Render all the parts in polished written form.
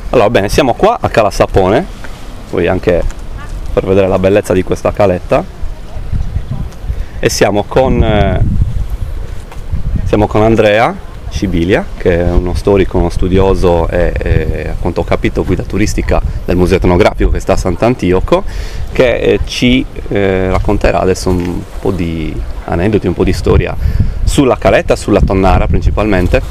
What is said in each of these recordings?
Allora, bene, siamo qua a Cala Sapone, poi anche per vedere la bellezza di questa caletta, e siamo con Andrea Scibilia, che è uno storico, uno studioso e a quanto ho capito guida turistica del Museo Etnografico che sta a Sant'Antioco, che ci racconterà adesso un po' di aneddoti, un po' di storia sulla caletta, sulla tonnara principalmente.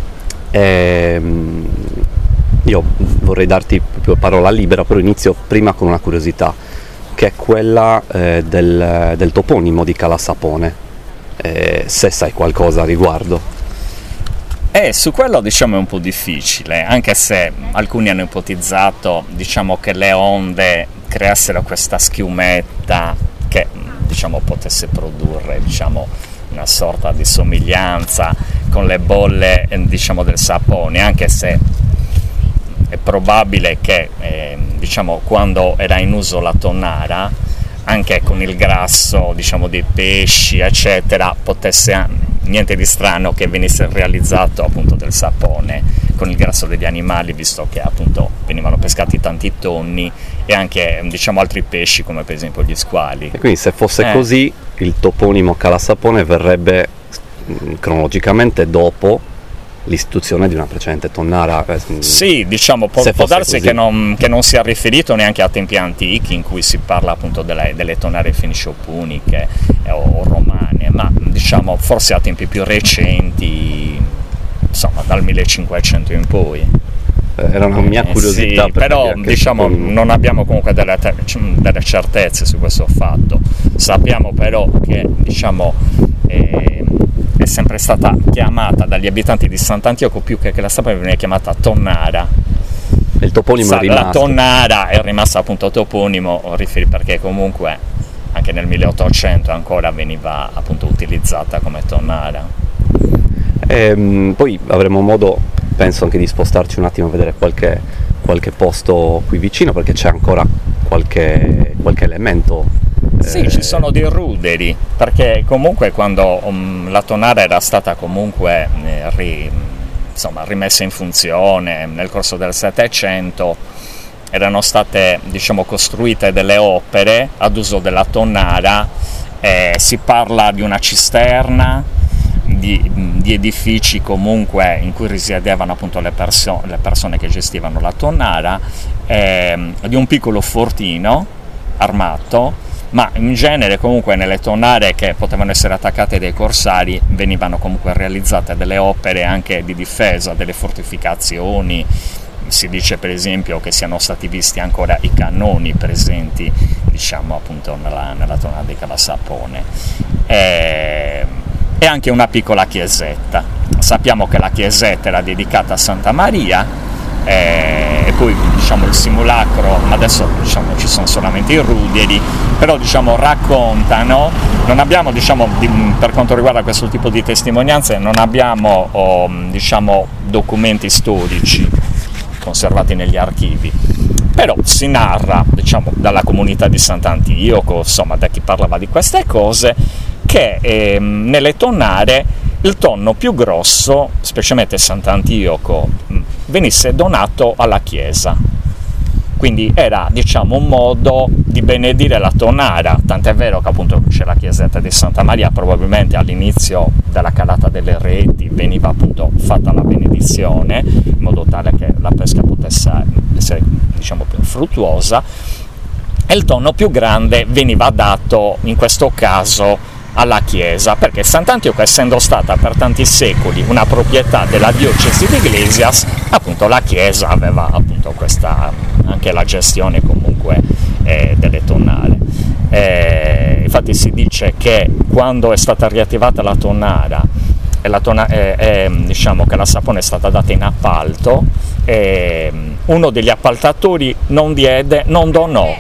Io vorrei darti proprio parola libera, però inizio prima con una curiosità, che è quella del toponimo di Cala Sapone, se sai qualcosa a riguardo. Su quello diciamo è un po' difficile, anche se alcuni hanno ipotizzato diciamo che le onde creassero questa schiumetta che diciamo potesse produrre diciamo una sorta di somiglianza con le bolle diciamo del sapone, anche se è probabile che diciamo quando era in uso la tonnara, anche con il grasso diciamo dei pesci eccetera, potesse niente di strano che venisse realizzato appunto del sapone con il grasso degli animali, visto che appunto venivano pescati tanti tonni e anche diciamo altri pesci come per esempio gli squali. E quindi se fosse così il toponimo Cala Sapone verrebbe cronologicamente dopo l'istituzione di una precedente tonnara. Sì, diciamo può darsi che non sia riferito neanche a tempi antichi in cui si parla appunto delle tonnare fenicio-puniche o romane, ma diciamo forse a tempi più recenti, insomma dal 1500 in poi. Era una mia curiosità. Sì, però diciamo non abbiamo comunque delle certezze su questo fatto. Sappiamo però che diciamo è sempre stata chiamata dagli abitanti di Sant'Antioco, più che la Sapone viene chiamata tonnara. Il toponimo è rimasto. La tonnara è rimasta appunto toponimo, perché comunque anche nel 1800 ancora veniva appunto utilizzata come tonnara. Poi avremo modo, penso, anche di spostarci un attimo a vedere qualche posto qui vicino, perché c'è ancora qualche elemento. Sì, ci sono dei ruderi, perché comunque quando la tonnara era stata comunque rimessa in funzione nel corso del Settecento, erano state diciamo costruite delle opere ad uso della tonnara, si parla di una cisterna, di edifici comunque in cui risiedevano appunto le persone che gestivano la tonnara, di un piccolo fortino armato, ma in genere comunque nelle tonnare che potevano essere attaccate dai corsari venivano comunque realizzate delle opere anche di difesa, delle fortificazioni. Si dice per esempio che siano stati visti ancora i cannoni presenti diciamo appunto nella tonnara di Cala Sapone, e anche una piccola chiesetta. Sappiamo che la chiesetta era dedicata a Santa Maria, e poi diciamo il simulacro, adesso diciamo ci sono solamente i ruderi, però diciamo raccontano, non abbiamo diciamo per quanto riguarda questo tipo di testimonianze non abbiamo diciamo documenti storici conservati negli archivi, però si narra diciamo dalla comunità di Sant'Antioco, insomma da chi parlava di queste cose, che nelle tonnare il tonno più grosso, specialmente Sant'Antioco, venisse donato alla chiesa. Quindi era diciamo un modo di benedire la tonnara, tant'è vero che appunto c'è la chiesetta di Santa Maria, probabilmente all'inizio della calata delle reti veniva appunto fatta la benedizione in modo tale che la pesca potesse essere diciamo più fruttuosa, e il tonno più grande veniva dato in questo caso alla Chiesa, perché Sant'Antioco, essendo stata per tanti secoli una proprietà della diocesi di Iglesias, appunto la Chiesa aveva appunto questa anche la gestione comunque delle tonnare. Infatti si dice che quando è stata riattivata la tonnara diciamo che la Sapone è stata data in appalto, uno degli appaltatori non donò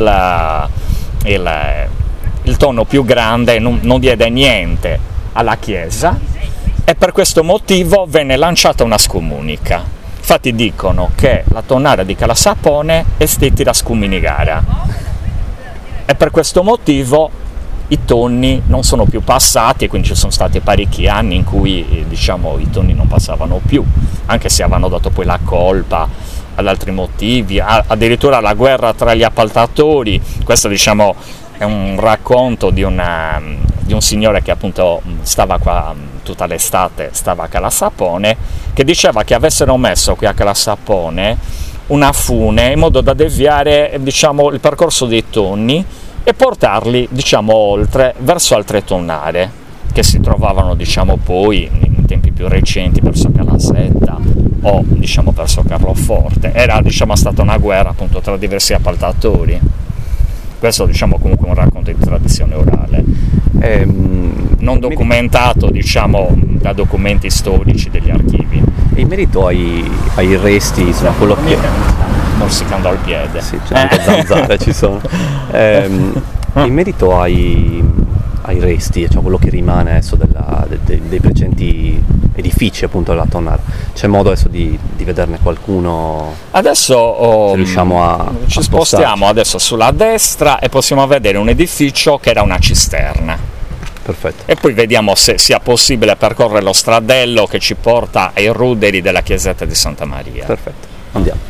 il tonno più grande, non diede niente alla Chiesa, e per questo motivo venne lanciata una scomunica. Infatti dicono che la tonnara di Cala Sapone è stata scomunigara, e per questo motivo i tonni non sono più passati, e quindi ci sono stati parecchi anni in cui diciamo i tonni non passavano più, anche se avevano dato poi la colpa ad altri motivi, addirittura la guerra tra gli appaltatori. Questo diciamo è un racconto di un signore che appunto stava qua tutta l'estate, stava a Calassapone, che diceva che avessero messo qui a Calassapone una fune in modo da deviare diciamo il percorso dei tonni e portarli diciamo oltre verso altre tonnare che si trovavano diciamo poi in tempi più recenti verso Calasetta o diciamo verso Carloforte. Era diciamo stata una guerra appunto tra diversi appaltatori. Questo diciamo comunque un racconto di tradizione orale, non documentato diciamo da documenti storici degli archivi. E in merito ai resti, insomma, quello che... morsicando al piede. Sì, c'è anche zanzare ci sono. In merito ai resti, cioè quello che rimane adesso dei precedenti edifici appunto della Tonnara, c'è modo adesso di vederne qualcuno? Adesso se riusciamo ci spostiamo adesso sulla destra e possiamo vedere un edificio che era una cisterna. Perfetto. E poi vediamo se sia possibile percorrere lo stradello che ci porta ai ruderi della chiesetta di Santa Maria. Perfetto, andiamo.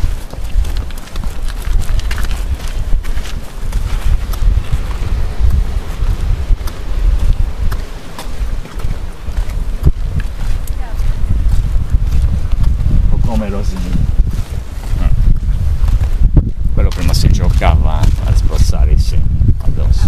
Quello prima si giocava a spruzzare addosso.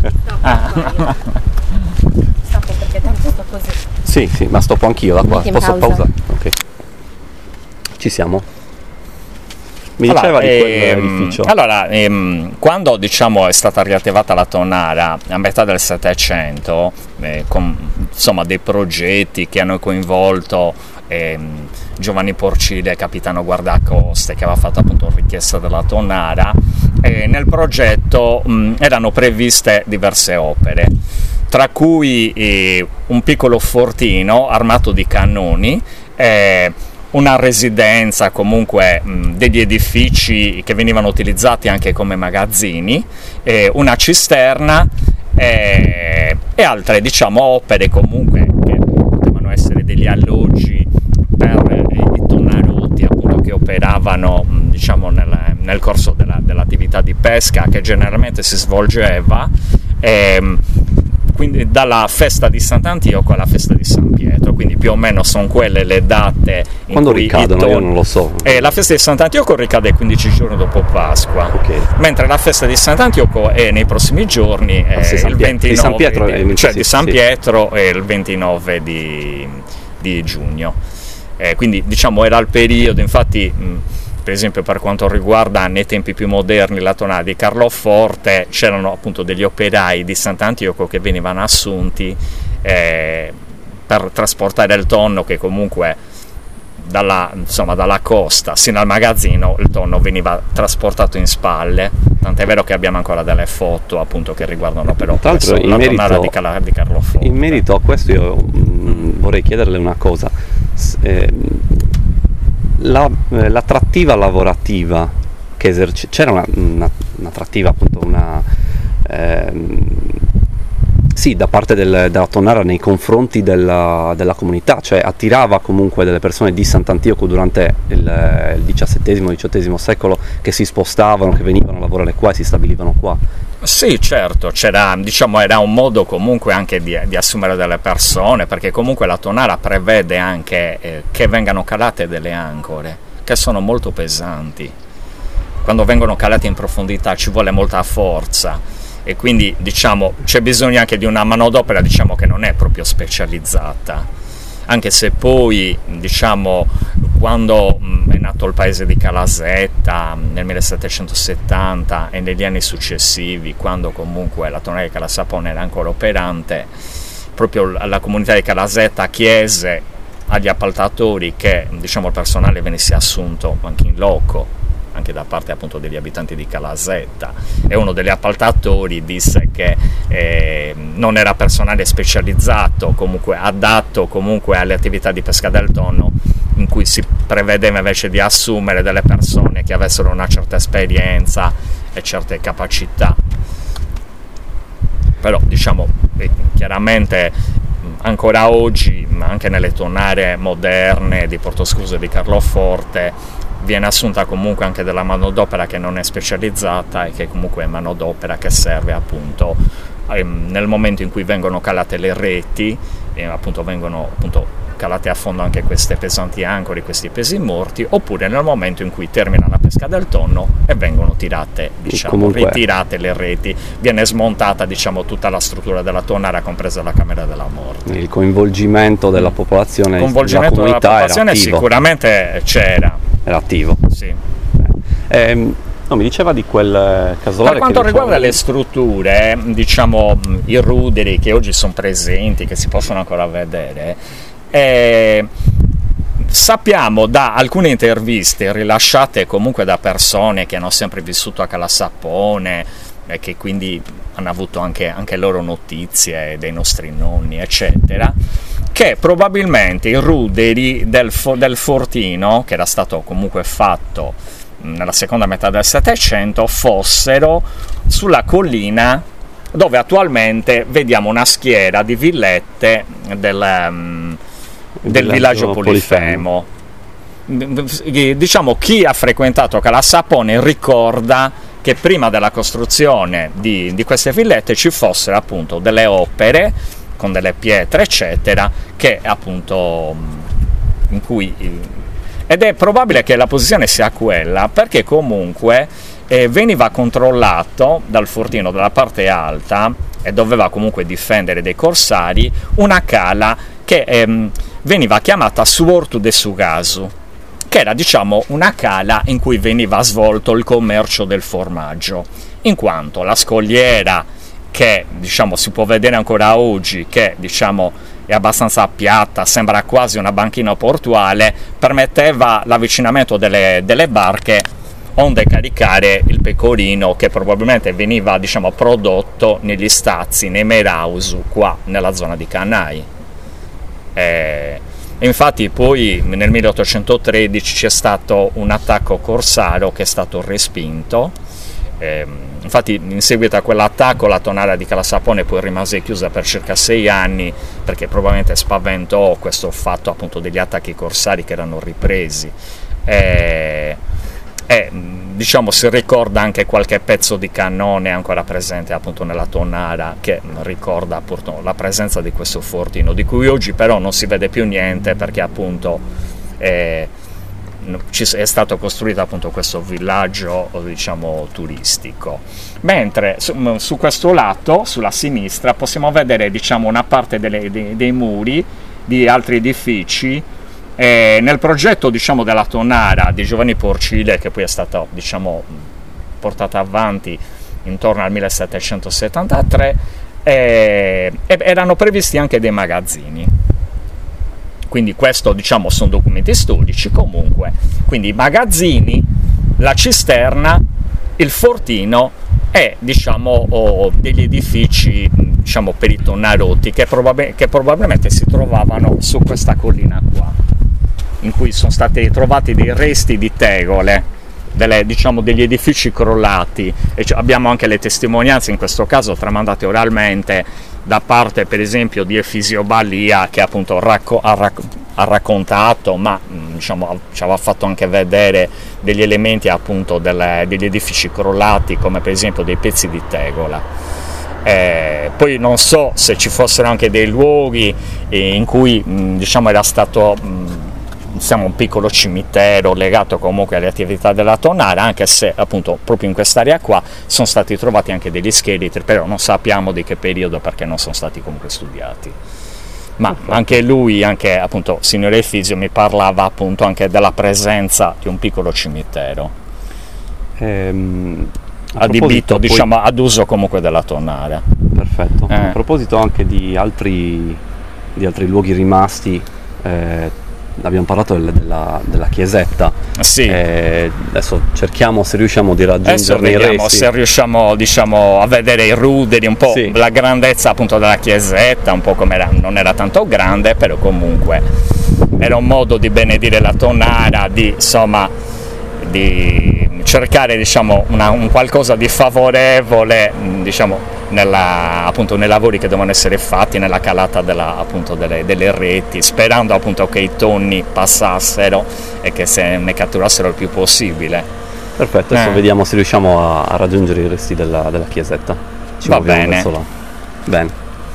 Stoppo perché tanto sto così. Sì, ma stoppo anch'io da qua. Posso pausare? Ok. Ci siamo? Mi diceva di quell'edificio. Allora, quando diciamo è stata riattivata la Tonnara a metà del Settecento, con insomma dei progetti che hanno coinvolto Giovanni Porcile, capitano guardacoste, che aveva fatto appunto richiesta della Tonnara, nel progetto erano previste diverse opere, tra cui un piccolo fortino armato di cannoni, una residenza, comunque degli edifici che venivano utilizzati anche come magazzini, una cisterna e altre diciamo opere comunque che potevano essere degli alloggi per i tonnarotti appunto che operavano diciamo nel corso dell'attività di pesca che generalmente si svolgeva quindi dalla festa di Sant'Antioco alla festa di San Pietro, quindi più o meno sono quelle le date in quando cui ricadono, io non lo so. La festa di Sant'Antioco ricade 15 giorni dopo Pasqua, okay. Mentre la festa di Sant'Antioco è nei prossimi giorni, il 29 di San Pietro, di San Pietro è il 29 di giugno. Quindi diciamo era il periodo, infatti per esempio per quanto riguarda nei tempi più moderni la Tonnara di Carloforte c'erano appunto degli operai di Sant'Antioco che venivano assunti per trasportare il tonno, che comunque dalla costa sino al magazzino il tonno veniva trasportato in spalle, tant'è vero che abbiamo ancora delle foto appunto che riguardano però la Tonnara di Carloforte. In merito a questo io vorrei chiederle una cosa. L'attrattiva lavorativa che c'era un'attrattiva appunto da parte della Tonnara nei confronti della comunità, cioè attirava comunque delle persone di Sant'Antioco durante il XVII-XVIII secolo che si spostavano, che venivano a lavorare qua e si stabilivano qua. Sì, certo, era un modo comunque anche di assumere delle persone, perché comunque la Tonnara prevede anche che vengano calate delle ancore, che sono molto pesanti. Quando vengono calate in profondità ci vuole molta forza e quindi c'è bisogno anche di una manodopera che non è proprio specializzata, anche se poi quando è nato il paese di Calasetta nel 1770 e negli anni successivi, quando comunque la Tonnara di Calassapone era ancora operante, proprio la comunità di Calasetta chiese agli appaltatori che il personale venisse assunto anche in loco, anche da parte appunto degli abitanti di Calasetta, e uno degli appaltatori disse che non era personale specializzato, comunque adatto comunque alle attività di pesca del tonno, in cui si prevedeva invece di assumere delle persone che avessero una certa esperienza e certe capacità. Però chiaramente ancora oggi, anche nelle tonnare moderne di Portoscusa e di Carloforte, viene assunta comunque anche della manodopera che non è specializzata e che comunque è manodopera che serve appunto nel momento in cui vengono calate le reti e appunto vengono calate a fondo anche queste pesanti ancore, questi pesi morti, oppure nel momento in cui termina la pesca del tonno e vengono tirate, ritirate le reti, viene smontata tutta la struttura della tonnara, compresa la camera della morte. Il coinvolgimento della popolazione, della popolazione sicuramente c'era. Era attivo. Sì. No, mi diceva di quel casolare. Per quanto riguarda le strutture, i ruderi che oggi sono presenti, che si possono ancora vedere, sappiamo da alcune interviste rilasciate comunque da persone che hanno sempre vissuto a Calassapone e che quindi hanno avuto anche loro notizie dei nostri nonni, eccetera, che probabilmente i ruderi del fortino, che era stato comunque fatto nella seconda metà del Settecento, fossero sulla collina dove attualmente vediamo una schiera di villette del villaggio Polifemo. Chi ha frequentato Calassapone ricorda che prima della costruzione di queste villette ci fossero appunto delle opere con delle pietre eccetera, che appunto in cui ed è probabile che la posizione sia quella perché comunque veniva controllato dal fortino dalla parte alta e doveva comunque difendere dei corsari una cala che veniva chiamata Suortu de Sugasu, che era una cala in cui veniva svolto il commercio del formaggio, in quanto la scogliera, che si può vedere ancora oggi, che è abbastanza piatta, sembra quasi una banchina portuale, permetteva l'avvicinamento delle barche onde caricare il pecorino che probabilmente veniva prodotto negli stazi, nei Merausu, qua nella zona di Canai. Infatti poi nel 1813 c'è stato un attacco corsaro che è stato respinto. Infatti in seguito a quell'attacco la tonnara di Calassapone poi rimase chiusa per circa 6 anni perché probabilmente spaventò questo fatto appunto degli attacchi corsari che erano ripresi. Si ricorda anche qualche pezzo di cannone ancora presente appunto nella tonnara che ricorda appunto la presenza di questo fortino, di cui oggi però non si vede più niente perché appunto è stato costruito appunto questo villaggio turistico. Mentre su questo lato, sulla sinistra, possiamo vedere una parte dei muri di altri edifici. Nel progetto della tonnara di Giovanni Porcile, che poi è stato portata avanti intorno al 1773, erano previsti anche dei magazzini. Quindi questo sono documenti storici comunque. Quindi i magazzini, la cisterna, il fortino e degli edifici per i tonnarotti che probabilmente si trovavano su questa collina qua, in cui sono stati trovati dei resti di tegole, degli edifici crollati, e abbiamo anche le testimonianze, in questo caso tramandate oralmente, da parte per esempio di Efisio Balia, che appunto ha raccontato, ma ci aveva fatto anche vedere degli elementi appunto degli edifici crollati, come per esempio dei pezzi di tegola. Poi non so se ci fossero anche dei luoghi in cui era stato un piccolo cimitero legato comunque alle attività della tonnara, anche se appunto proprio in quest'area qua sono stati trovati anche degli scheletri, però non sappiamo di che periodo perché non sono stati comunque studiati. Ma anche lui, anche appunto signore Efisio, mi parlava appunto anche della presenza di un piccolo cimitero adibito ad uso comunque della tonnara. Perfetto. A proposito anche di altri luoghi rimasti, abbiamo parlato della chiesetta. Sì. Adesso cerchiamo se riusciamo di raggiungere i resti. Se riusciamo a vedere i ruderi, un po' la grandezza appunto della chiesetta, un po' come non era tanto grande, però comunque era un modo di benedire la tonnara, di cercare un qualcosa di favorevole appunto nei lavori che devono essere fatti nella calata appunto delle reti, sperando appunto che i tonni passassero e che se ne catturassero il più possibile. Perfetto, adesso vediamo se riusciamo a raggiungere i resti della chiesetta. Ci Va muoviamo bene. verso là. Bene.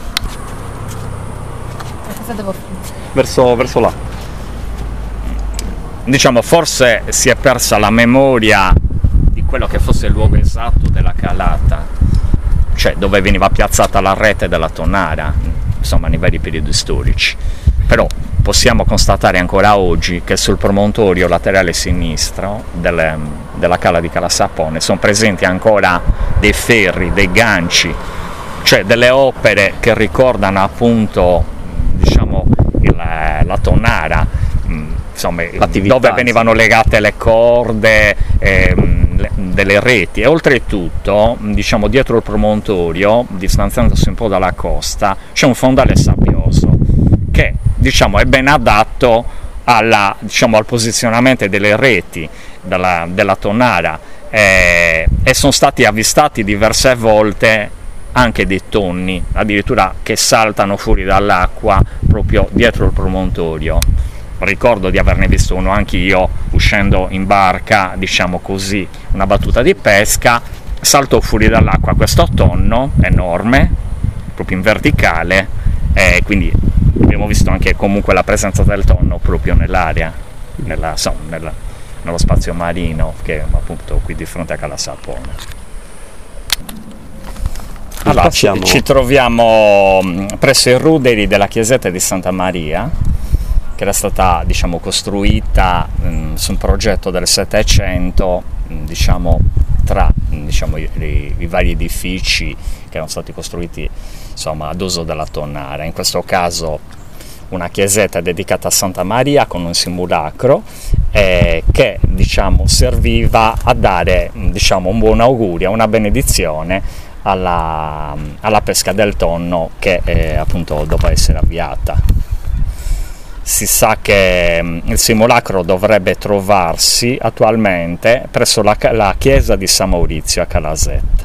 Cosa devo Verso là. Diciamo, forse si è persa la memoria di quello che fosse il luogo esatto della calata, cioè dove veniva piazzata la rete della tonnara, insomma nei vari periodi storici. Però possiamo constatare ancora oggi che sul promontorio laterale sinistro della cala di Calasappone sono presenti ancora dei ferri, dei ganci, cioè delle opere che ricordano appunto, diciamo, la tonnara, insomma, dove venivano legate le corde delle reti, e oltretutto, diciamo, dietro il promontorio, distanziandosi un po' dalla costa, c'è un fondale sabbioso che, diciamo, è ben adatto diciamo, al posizionamento delle reti della tonnara, e sono stati avvistati diverse volte anche dei tonni, addirittura, che saltano fuori dall'acqua proprio dietro il promontorio. Ricordo di averne visto uno anch'io uscendo in barca, diciamo così, una battuta di pesca, saltò fuori dall'acqua questo tonno enorme, proprio in verticale, e quindi abbiamo visto anche comunque la presenza del tonno proprio nell'area, nello spazio marino, che è appunto qui di fronte a Calasappone. Allora, ci troviamo presso i ruderi della chiesetta di Santa Maria, che era stata, diciamo, costruita su un progetto del Settecento, diciamo, tra, diciamo, i vari edifici che erano stati costruiti, insomma, ad uso della tonnara. In questo caso una chiesetta dedicata a Santa Maria con un simulacro che, diciamo, serviva a dare, diciamo, un buon augurio, una benedizione alla pesca del tonno che appunto doveva essere avviata. Si sa che il simulacro dovrebbe trovarsi attualmente presso la chiesa di San Maurizio a Calasetta.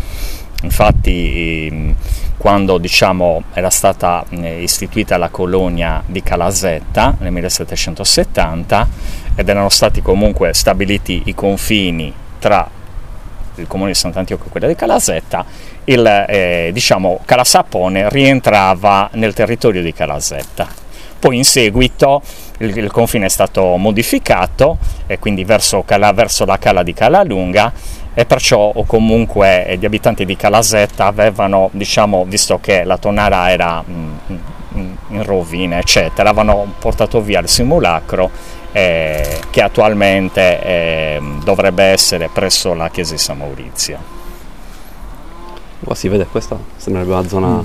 Infatti, quando, diciamo, era stata istituita la colonia di Calasetta nel 1770 ed erano stati comunque stabiliti i confini tra il comune di Sant'Antioco e quello di Calasetta, diciamo, Calasappone rientrava nel territorio di Calasetta. Poi in seguito il confine è stato modificato, e quindi verso la cala di Calalunga, e perciò comunque gli abitanti di Calasetta avevano, diciamo, visto che la tonnara era in rovina, eccetera, avevano portato via il simulacro, che attualmente dovrebbe essere presso la chiesa di San Maurizio. Qua si vede, questa sembrerebbe la zona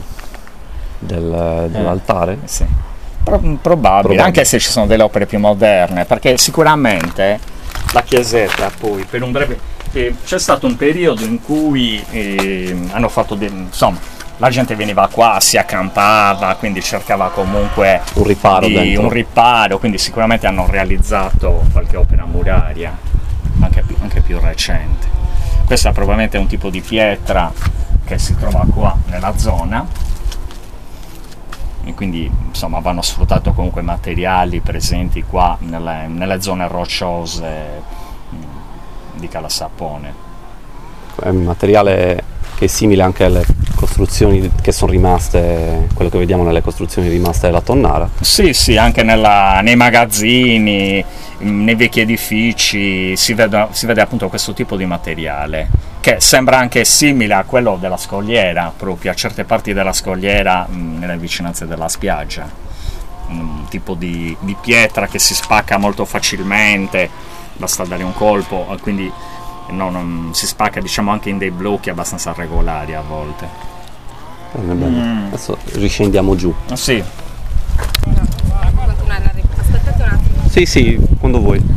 dell'altare. Sì. Probabile, anche se ci sono delle opere più moderne, perché sicuramente la chiesetta poi per un breve c'è stato un periodo in cui hanno fatto insomma, la gente veniva qua, si accampava, quindi cercava comunque un riparo, quindi sicuramente hanno realizzato qualche opera muraria anche più recente. Questo è probabilmente un tipo di pietra che si trova qua nella zona, e quindi, insomma, vanno sfruttato comunque materiali presenti qua nelle zone rocciose di Calasappone. È un materiale che è simile anche alle costruzioni che sono rimaste, quello che vediamo nelle costruzioni rimaste della tonnara. Sì, anche nei magazzini, nei vecchi edifici si vede appunto questo tipo di materiale, che sembra anche simile a quello della scogliera, proprio a certe parti della scogliera nelle vicinanze della spiaggia. Un tipo di pietra che si spacca molto facilmente, basta dare un colpo, quindi non si spacca, diciamo, anche in dei blocchi abbastanza regolari a volte. Bene. Adesso riscendiamo giù. Sì. Aspettate un attimo. Sì, quando vuoi.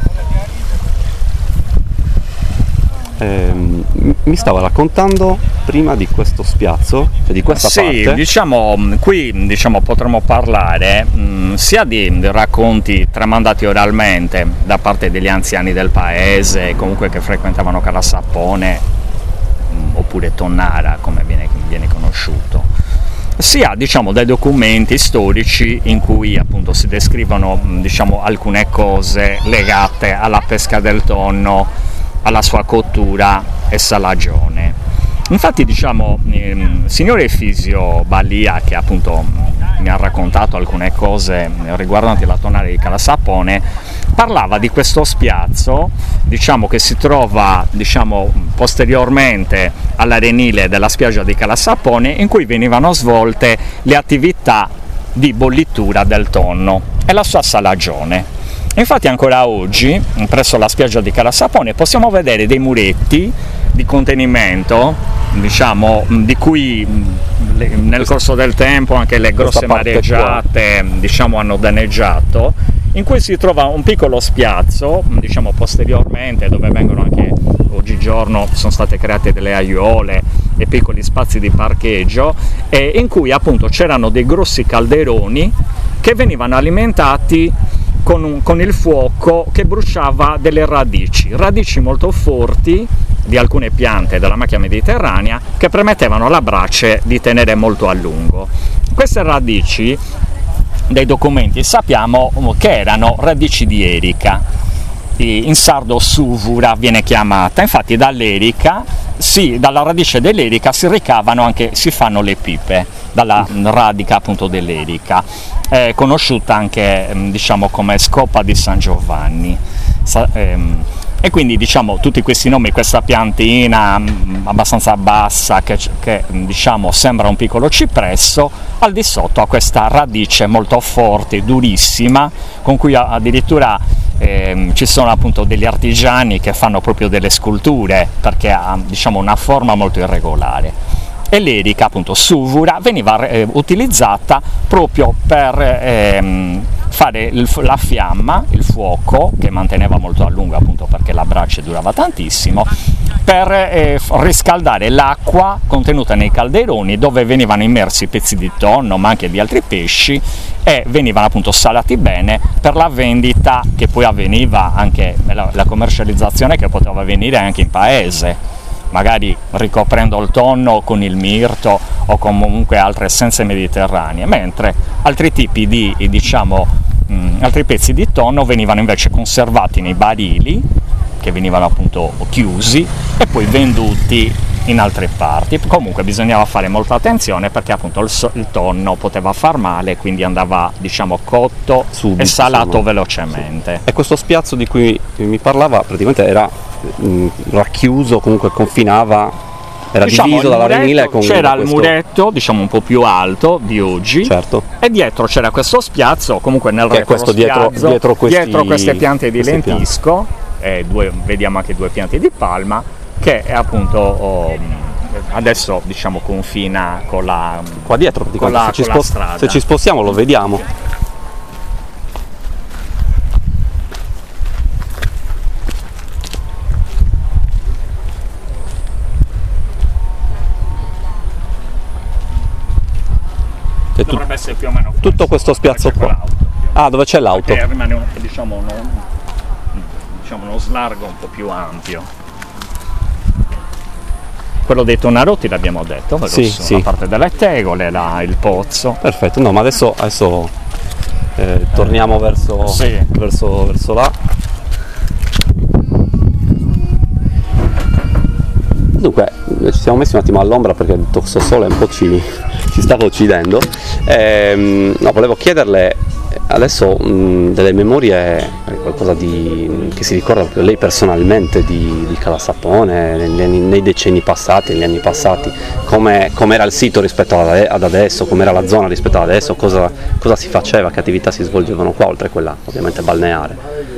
Mi stava raccontando prima di questo spiazzo, cioè di questa parte. Sì, diciamo, qui, diciamo, potremmo parlare sia di racconti tramandati oralmente da parte degli anziani del paese, comunque che frequentavano Calasappone, oppure Tonnara, come viene viene conosciuto, sia diciamo dai documenti storici in cui appunto si descrivono diciamo alcune cose legate alla pesca del tonno, alla sua cottura e salagione. Infatti diciamo il signore Efisio Balia, che appunto mi ha raccontato alcune cose riguardanti la tonnara di Calasapone, parlava di questo spiazzo diciamo che si trova diciamo posteriormente all'arenile della spiaggia di Calasapone, in cui venivano svolte le attività di bollitura del tonno e la sua salagione. Infatti ancora oggi presso la spiaggia di Calasapone possiamo vedere dei muretti di contenimento, diciamo, di cui nel corso del tempo anche le grosse mareggiate diciamo, hanno danneggiato, in cui si trova un piccolo spiazzo, diciamo posteriormente, dove vengono anche oggigiorno sono state create delle aiuole e piccoli spazi di parcheggio, e in cui appunto c'erano dei grossi calderoni che venivano alimentati con il fuoco che bruciava delle radici molto forti di alcune piante della macchia mediterranea, che permettevano alla brace di tenere molto a lungo. Queste radici, dai documenti sappiamo che erano radici di erica, in sardo suvura viene chiamata. Infatti dall'erica, dalla radice dell'erica si ricavano anche, si fanno le pipe, dalla radica appunto dell'erica, conosciuta anche diciamo come scopa di San Giovanni. E quindi diciamo tutti questi nomi, questa piantina abbastanza bassa che diciamo sembra un piccolo cipresso, al di sotto ha questa radice molto forte, durissima, con cui addirittura ci sono appunto degli artigiani che fanno proprio delle sculture, perché ha diciamo una forma molto irregolare. E l'erica appunto suvura veniva utilizzata proprio per fare la fiamma, il fuoco, che manteneva molto a lungo appunto perché la brace durava tantissimo, per riscaldare l'acqua contenuta nei calderoni, dove venivano immersi pezzi di tonno ma anche di altri pesci, e venivano appunto salati bene per la vendita, che poi avveniva anche la commercializzazione, che poteva avvenire anche in paese, magari ricoprendo il tonno con il mirto o comunque altre essenze mediterranee, mentre altri tipi di altri pezzi di tonno venivano invece conservati nei barili, che venivano appunto chiusi e poi venduti in altre parti. Comunque bisognava fare molta attenzione, perché appunto il tonno poteva far male, quindi andava diciamo cotto subito e salato velocemente. Sì. E questo spiazzo di cui mi parlava praticamente era racchiuso, comunque confinava, era diciamo, diviso dall'arenile con c'era il muretto diciamo un po' più alto di oggi, certo, e dietro c'era questo spiazzo, comunque nel retro dietro queste piante di lentisco, vediamo anche due piante di palma, che è appunto adesso diciamo confina con la qua dietro, con la strada. Se ci spostiamo lo vediamo. Dovrebbe essere più o meno tutto questo spiazzo qua. Dove c'è l'auto? Perché rimane diciamo uno slargo un po' più ampio. Quello dei Tonnarotti l'abbiamo detto, la parte delle tegole, il pozzo. Perfetto, no, ma adesso torniamo verso là. Dunque, ci siamo messi un attimo all'ombra perché questo sole un po' ci stava uccidendo. Volevo chiederle adesso delle memorie, qualcosa che si ricorda proprio lei personalmente di Calasapone nei decenni passati, negli anni passati, com'era il sito rispetto ad adesso, com'era la zona rispetto ad adesso, cosa si faceva, che attività si svolgevano qua, oltre a quella ovviamente balneare.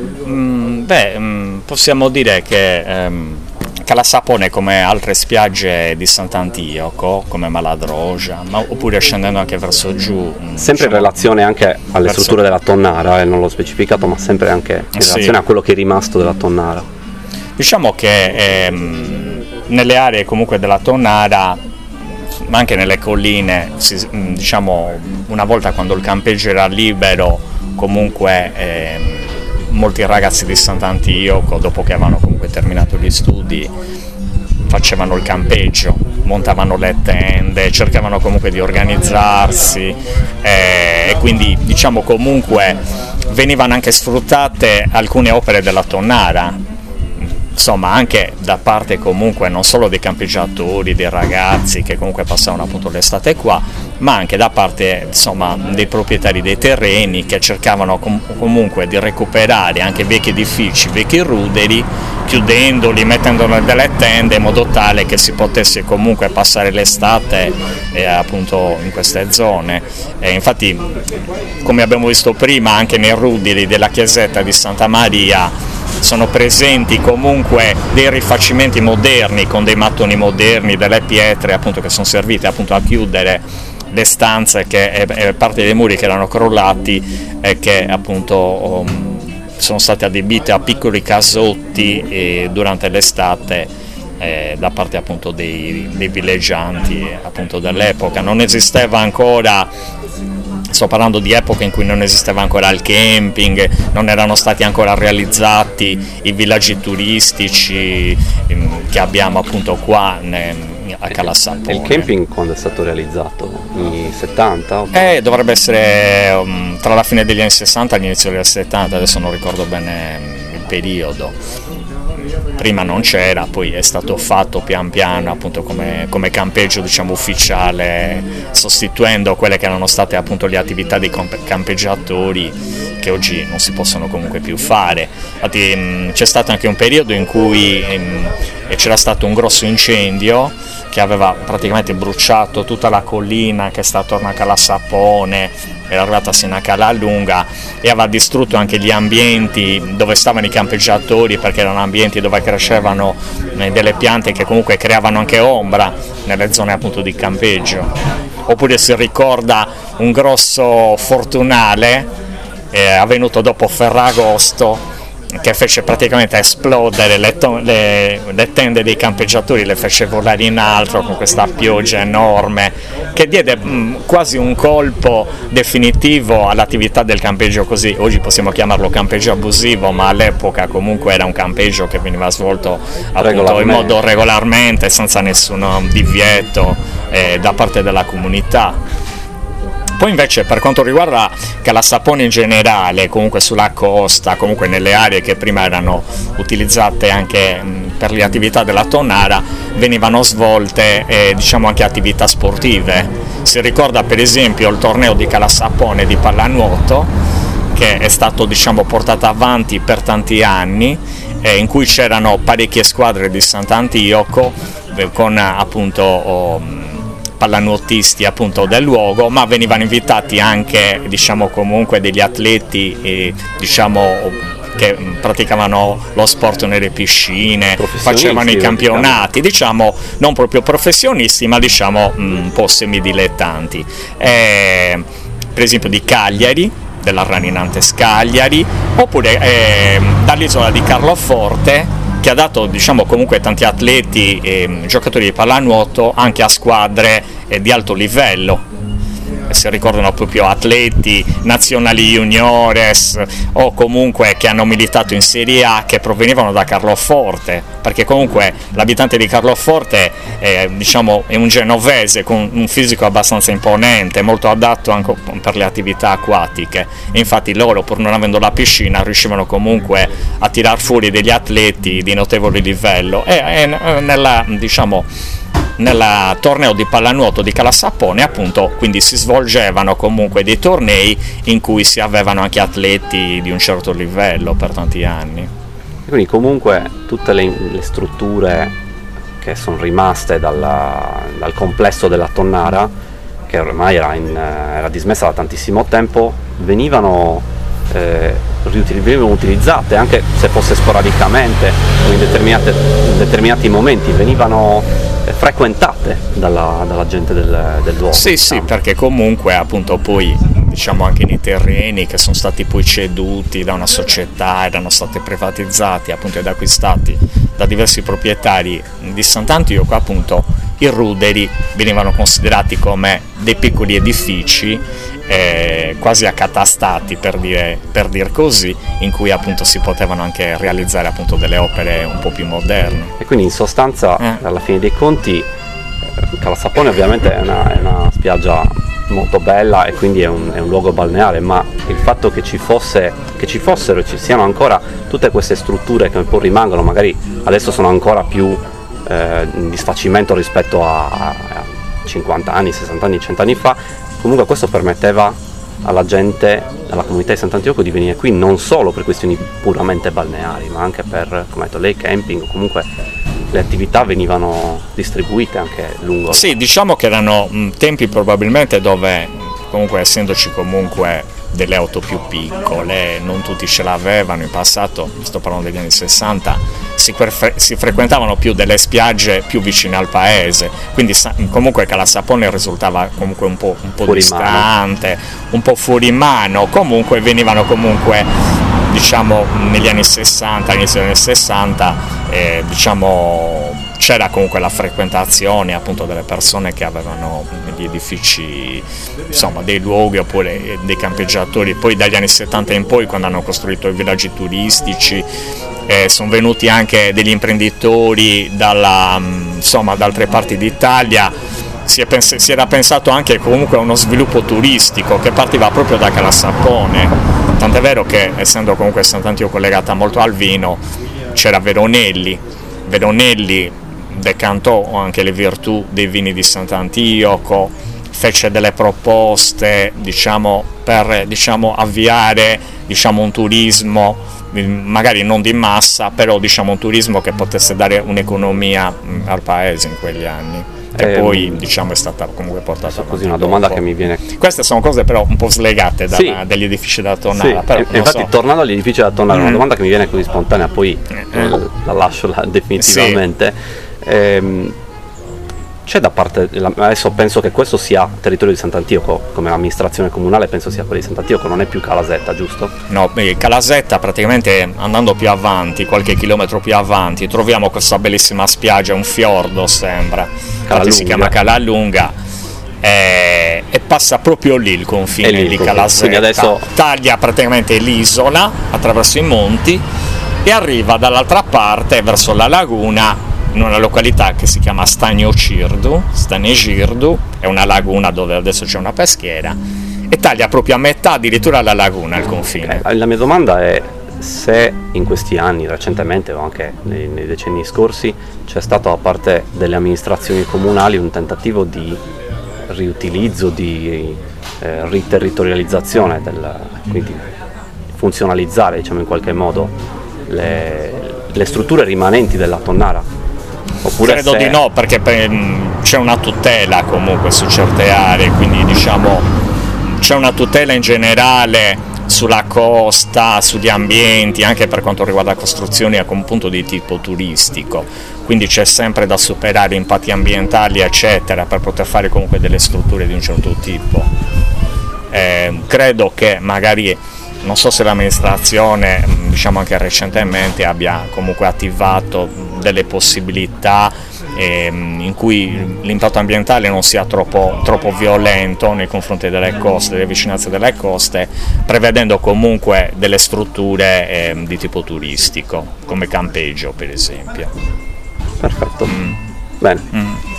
Possiamo dire che Calasapone, come altre spiagge di Sant'Antioco, come Maladroja, oppure scendendo anche verso giù, sempre in relazione anche alle strutture della tonnara, non l'ho specificato, ma sempre anche in relazione a quello che è rimasto della tonnara. Diciamo che nelle aree comunque della tonnara, ma anche nelle colline, diciamo una volta quando il campeggio era libero, comunque molti ragazzi di Sant'Antioco, dopo che avevano comunque terminato gli studi, facevano il campeggio montavano le tende, cercavano comunque di organizzarsi, e quindi diciamo comunque venivano anche sfruttate alcune opere della Tonnara, insomma anche da parte comunque non solo dei campeggiatori, dei ragazzi che comunque passavano appunto l'estate qua, ma anche da parte insomma dei proprietari dei terreni che cercavano comunque di recuperare anche vecchi edifici, vecchi ruderi, chiudendoli, mettendoli delle tende in modo tale che si potesse comunque passare l'estate appunto in queste zone. Infatti, come abbiamo visto prima, anche nei ruderi della chiesetta di Santa Maria sono presenti comunque dei rifacimenti moderni con dei mattoni moderni, delle pietre appunto che sono servite appunto a chiudere le stanze, che parte dei muri che erano crollati e che appunto sono state adibite a piccoli casotti durante l'estate da parte appunto dei villeggianti appunto dell'epoca. Non esisteva ancora, sto parlando di epoche in cui non esisteva ancora il camping, non erano stati ancora realizzati i villaggi turistici che abbiamo appunto qua a Cala Sapone. Il camping quando è stato realizzato? Anni 70? Dovrebbe essere tra la fine degli anni 60 e l'inizio degli anni 70, adesso non ricordo bene il periodo. Prima non c'era, poi è stato fatto pian piano appunto come campeggio diciamo ufficiale, sostituendo quelle che erano state appunto le attività dei campeggiatori che oggi non si possono comunque più fare. Infatti c'è stato anche un periodo in cui c'era stato un grosso incendio che aveva praticamente bruciato tutta la collina che sta attorno a Cala Sapone, era arrivata sino a Cala Lunga e aveva distrutto anche gli ambienti dove stavano i campeggiatori, perché erano ambienti dove crescevano delle piante che comunque creavano anche ombra nelle zone appunto di campeggio. Oppure si ricorda un grosso fortunale avvenuto dopo Ferragosto, che fece praticamente esplodere le tende dei campeggiatori, le fece volare in alto con questa pioggia enorme che diede quasi un colpo definitivo all'attività del campeggio, così oggi possiamo chiamarlo campeggio abusivo, ma all'epoca comunque era un campeggio che veniva svolto appunto in modo regolarmente, senza nessun divieto da parte della comunità. Poi invece per quanto riguarda Cala Sapone in generale, comunque sulla costa, comunque nelle aree che prima erano utilizzate anche per le attività della Tonnara, venivano svolte diciamo anche attività sportive. Si ricorda per esempio il torneo di Cala Sapone di pallanuoto, che è stato diciamo portato avanti per tanti anni, in cui c'erano parecchie squadre di Sant'Antioco con appunto pallanuotisti appunto del luogo, ma venivano invitati anche diciamo comunque degli atleti diciamo che praticavano lo sport nelle piscine, facevano i campionati, diciamo non proprio professionisti, ma diciamo un po' semidilettanti. Per esempio di Cagliari, della Raninantes Cagliari, oppure dall'isola di Carloforte, che ha dato diciamo comunque tanti atleti e giocatori di pallanuoto anche a squadre di alto livello. Si ricordano proprio atleti nazionali juniores o comunque che hanno militato in Serie A che provenivano da Carloforte, perché comunque l'abitante di Carloforte diciamo, è un genovese con un fisico abbastanza imponente, molto adatto anche per le attività acquatiche, e infatti loro, pur non avendo la piscina, riuscivano comunque a tirar fuori degli atleti di notevole livello nel torneo di pallanuoto di Cala Sapone appunto, quindi si svolgevano comunque dei tornei in cui si avevano anche atleti di un certo livello per tanti anni. Quindi comunque tutte le strutture che sono rimaste dal complesso della Tonnara, che ormai era dismessa da tantissimo tempo, venivano utilizzate, anche se fosse sporadicamente o in determinati momenti, venivano frequentate dalla gente del luogo. Sì, sì, perché comunque appunto poi diciamo anche nei terreni che sono stati poi ceduti da una società, erano stati privatizzati appunto ed acquistati da diversi proprietari di Sant'Antioco, appunto i ruderi venivano considerati come dei piccoli edifici quasi accatastati, per dir così, in cui appunto si potevano anche realizzare appunto delle opere un po' più moderne. E quindi in sostanza alla fine dei conti Cala Sapone ovviamente è una spiaggia molto bella e quindi è un luogo balneare, ma il fatto che ci fossero e ci siano ancora tutte queste strutture che un po' rimangono, magari adesso sono ancora più in disfacimento rispetto a 50 anni, 60 anni, 100 anni fa, comunque questo permetteva alla gente, alla comunità di Sant'Antioco di venire qui non solo per questioni puramente balneari, ma anche per, come ha detto lei, camping, o comunque le attività venivano distribuite anche lungo. Sì, diciamo che erano tempi probabilmente dove, comunque essendoci comunque delle auto più piccole, non tutti ce l'avevano in passato, sto parlando degli anni 60, si frequentavano più delle spiagge più vicine al paese, quindi comunque Cala Sapone risultava comunque un po' distante, un po' fuori mano, comunque venivano comunque, diciamo, negli anni 60, all'inizio degli anni 60, diciamo, c'era comunque la frequentazione appunto delle persone che avevano gli edifici, insomma dei luoghi oppure dei campeggiatori. Poi dagli anni 70 in poi, quando hanno costruito i villaggi turistici, sono venuti anche degli imprenditori da altre parti d'Italia. Si era pensato anche comunque a uno sviluppo turistico che partiva proprio da Cala Sapone, tant'è vero che, essendo comunque Sant'Antioco collegata molto al vino, c'era Veronelli decantò anche le virtù dei vini di Sant'Antioco, fece delle proposte, diciamo, per avviare, diciamo, un turismo magari non di massa, però diciamo un turismo che potesse dare un'economia al paese in quegli anni, che poi, diciamo, è stata comunque portata così. Una domanda che mi viene, queste sono cose però un po' slegate dagli edifici da Tonnara, sì, però, infatti tornando agli edifici da Tonnara, una domanda che mi viene così spontanea, poi la lascio definitivamente. C'è da parte, adesso penso che questo sia territorio di Sant'Antioco, come amministrazione comunale penso sia quello di Sant'Antioco, non è più Calasetta, giusto? No, Calasetta praticamente, andando più avanti, qualche chilometro più avanti, troviamo questa bellissima spiaggia, un fiordo sembra, infatti si chiama Calalunga, e passa proprio lì il confine di Calasetta, quindi adesso taglia praticamente l'isola attraverso i monti e arriva dall'altra parte verso la laguna, in una località che si chiama Stanegirdu, è una laguna dove adesso c'è una peschiera, e taglia proprio a metà addirittura la laguna, il confine. La mia domanda è se in questi anni, recentemente o anche nei decenni scorsi, c'è stato da parte delle amministrazioni comunali un tentativo di riutilizzo, di riterritorializzazione, quindi funzionalizzare, diciamo, in qualche modo le strutture rimanenti della Tonnara. Oppure credo di no, perché c'è una tutela comunque su certe aree, quindi diciamo c'è una tutela in generale sulla costa, sugli ambienti, anche per quanto riguarda costruzioni a un punto di tipo turistico, quindi c'è sempre da superare impatti ambientali eccetera per poter fare comunque delle strutture di un certo tipo. Credo che magari, non so se l'amministrazione, diciamo anche recentemente, abbia comunque attivato delle possibilità in cui l'impatto ambientale non sia troppo violento nei confronti delle coste, delle vicinanze delle coste, prevedendo comunque delle strutture di tipo turistico, come campeggio per esempio. Perfetto, bene.